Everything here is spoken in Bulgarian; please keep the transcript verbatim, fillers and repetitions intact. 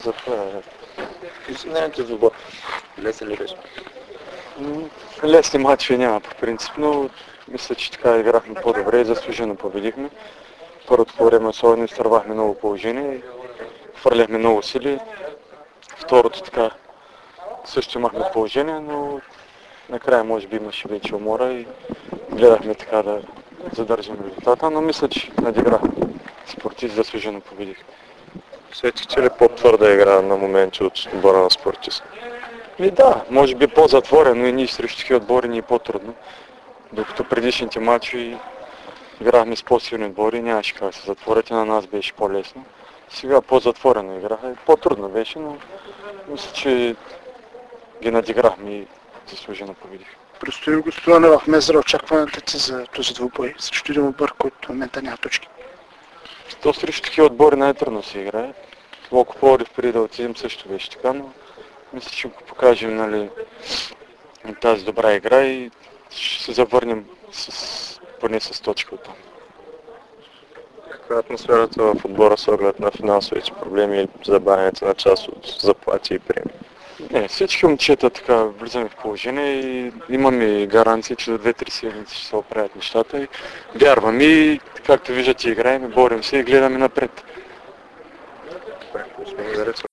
Затова Изпълнението за отбор. Лесен ли беше? м, лесни матчи няма по принцип, но мисля, че така играхме по-добре и заслужено победихме. Първото по време особено изтървахме много положение и хвърляхме много сили. Второто така също имахме положение, но накрая може би имаше вече умора и гледахме така да задържим резултата, но мисля, че надиграхме. Спортист заслужено победихме. Усетихте ли по-твърда игра на моменти от отбора на Спортист? И да, може би по-затворено и ние срещу такива отбори ни е по-трудно. Докато предишните матчи играхме с по-силни отбори, нямаше как да се затворят и на нас беше по-лесно. Сега по-затворено играха, по-трудно беше, но мисля, че ги надиграхме и заслужено победихме. Предстои гостуване в Мездра. Очакването ти за този двубой срещу един отбор, който в момента няма точки. То срещу такива отбори най-трудно се играе. Локо Пловдив преди да отидем също беше така, но мисля, че го покажем, нали, тази добра игра и ще се завърнем с, поне с точка от там. Каква е атмосферата в отбора с оглед на финансовите проблеми и забавянето на част от заплати и премии? Не, всички момчета така влизаме в положение и имаме гаранция, че до две-три седмици ще се оправят нещата и вярваме и както виждате играем, борим се и гледаме напред. Благодаря.